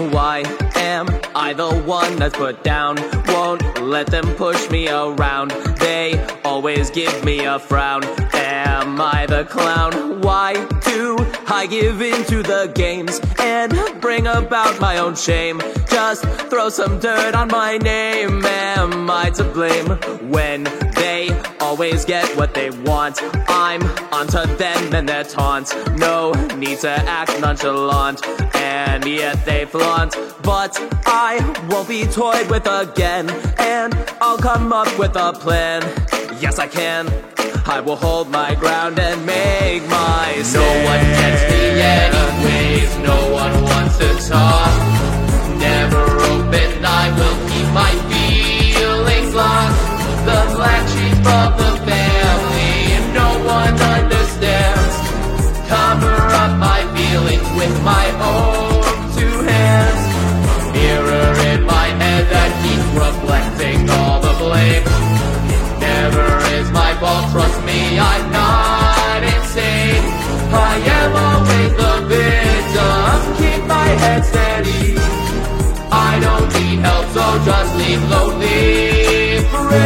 Why am I the one that's put down? Won't let them push me around. They always give me a frown. Am I the clown? Why do I give in to the games and bring about my own shame? Just throw some dirt on my name. Am I to blame when they always get what they want? I'm onto them and their taunts. No need to act nonchalant, and yet they flaunt. But I won't be toyed with again, and I'll come up with a plan. Yes, I can. I will hold my ground and make my stand. No one gets me anyways, no one wants to talk. Never open, I will keep my feelings locked. The black sheep of the family, and no one understands. Cover up my feelings with my own two hands. Mirror in my head that keeps reflecting all the blame. Never is my fault, trust me, I'm not insane. I am always the victim, keep my head steady. I don't need help, so just leave lonely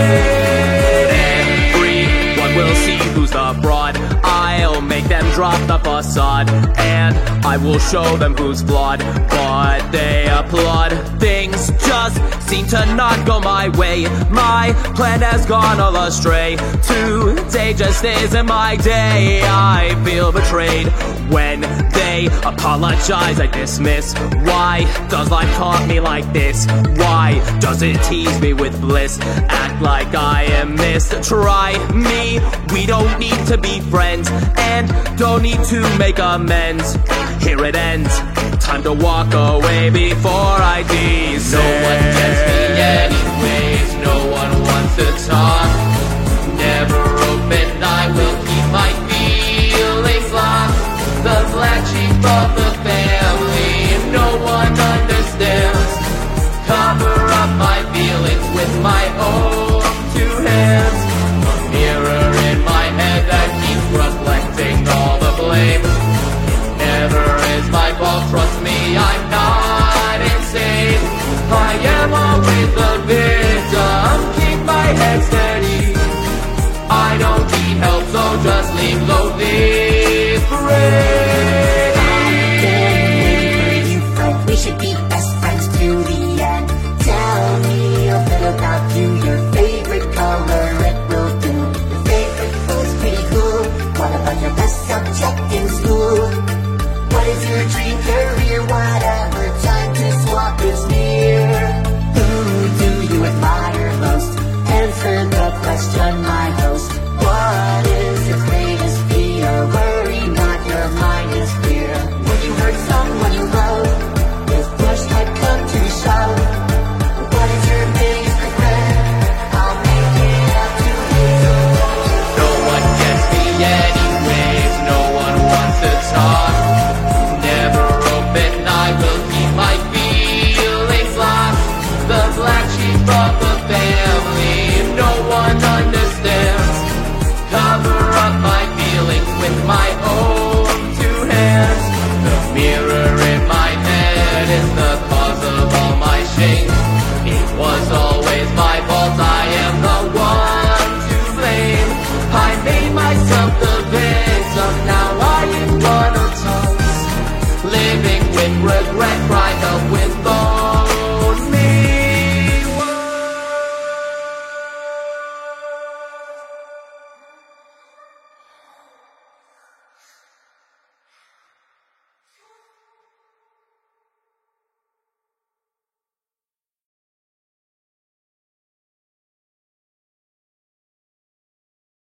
free. One will see who's the fraud. I'll make them drop the facade, and I will show them who's flawed. But they applaud. Things just seem to not go my way. My plan has gone all astray. Today just isn't my day. I feel betrayed when they apologize. I dismiss. Why does life taunt me like this? Why does it tease me with bliss? Act like I am missed. Try me. We don't need to be friends, and don't need to make amends. Here it ends. Time to walk away before I descend. No one gets me anyways, no one wants to talk. Never open, I will keep my feelings locked. The black sheep of the family, and no one understands. Cover up my feelings with my own two hands. A mirror in my head that keeps reflecting all the blame. Never is my fault, trust me, I'm not insane. I am always the victim, keep my head steady. I don't need help, so just leave lonely free. I've been waiting for you, but we should be best friends to the end. Tell me a bit about you, your favorite color, it will do. Your favorite food's pretty cool. What about your best subject in school? What is your dream career? Whatever, time to swap is near. Who do you admire most? Answer the question, my host. What is your greatest fear? Worry not, your mind is clear. When you hurt someone you love, if push had come to shove, what is your biggest regret? I'll make it up to you. No one gets me anyways, no one wants to talk. Never open, I will keep my feelings locked. The black sheep of the family, no one understands. Cover up my feelings with my own two hands. The mirror in my head is the cause of all my shame. It was always my fault, I am the one to blame. I made myself the victim, now I am one of tongues. Living with regret, cried up with